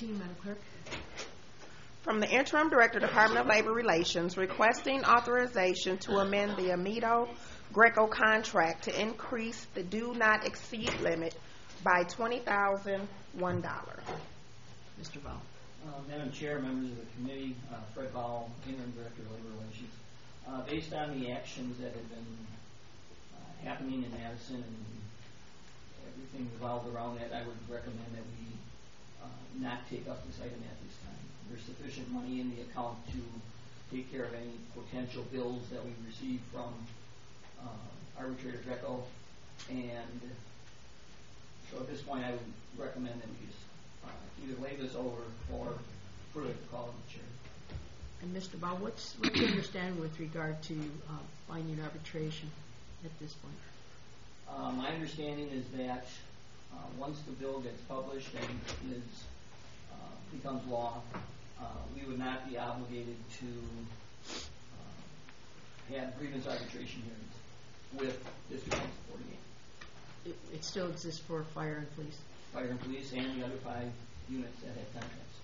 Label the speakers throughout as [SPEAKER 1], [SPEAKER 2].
[SPEAKER 1] 13, Madam Clerk.
[SPEAKER 2] From the Interim Director, Department of Labor Relations, requesting authorization to amend the Amido Greco contract to increase the do not exceed limit by $20,001.
[SPEAKER 1] Mr. Ball.
[SPEAKER 3] Madam Chair, members of the committee, Fred Ball, Interim Director of Labor Relations. Based on the actions that have been happening in Madison and everything revolved around that, I would recommend that we not take up this item at this time. There's sufficient money in the account to take care of any potential bills that we receive from Arbitrator Greco, and so at this point I would recommend that we just either lay this over or put it to call of the chair.
[SPEAKER 1] And Mr. Ball, what's your understanding with regard to binding arbitration at this point?
[SPEAKER 3] My understanding is that once the bill gets published and becomes law, we would not be obligated to have grievance arbitration hearings with District Council 48.
[SPEAKER 1] It still exists for fire and police?
[SPEAKER 3] Fire and police and the other 5 units that have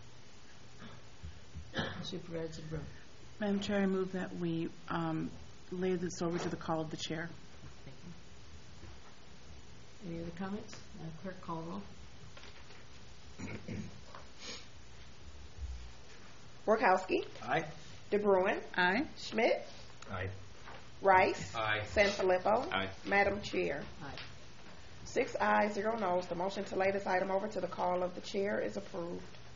[SPEAKER 3] contracts.
[SPEAKER 1] Supervisor Brown.
[SPEAKER 4] Madam Chair, I move that we lay this over to the call of the chair.
[SPEAKER 1] Thank you. Any other comments? Madam Clerk, call roll.
[SPEAKER 2] Workowski.
[SPEAKER 5] Aye.
[SPEAKER 2] DeBruin.
[SPEAKER 4] Aye.
[SPEAKER 2] Schmidt.
[SPEAKER 5] Aye.
[SPEAKER 2] Rice.
[SPEAKER 5] Aye.
[SPEAKER 2] Sanfilippo.
[SPEAKER 5] Aye.
[SPEAKER 2] Madam Chair.
[SPEAKER 1] Aye.
[SPEAKER 2] 6 ayes, 0 noes. The motion to lay this item over to the call of the chair is approved.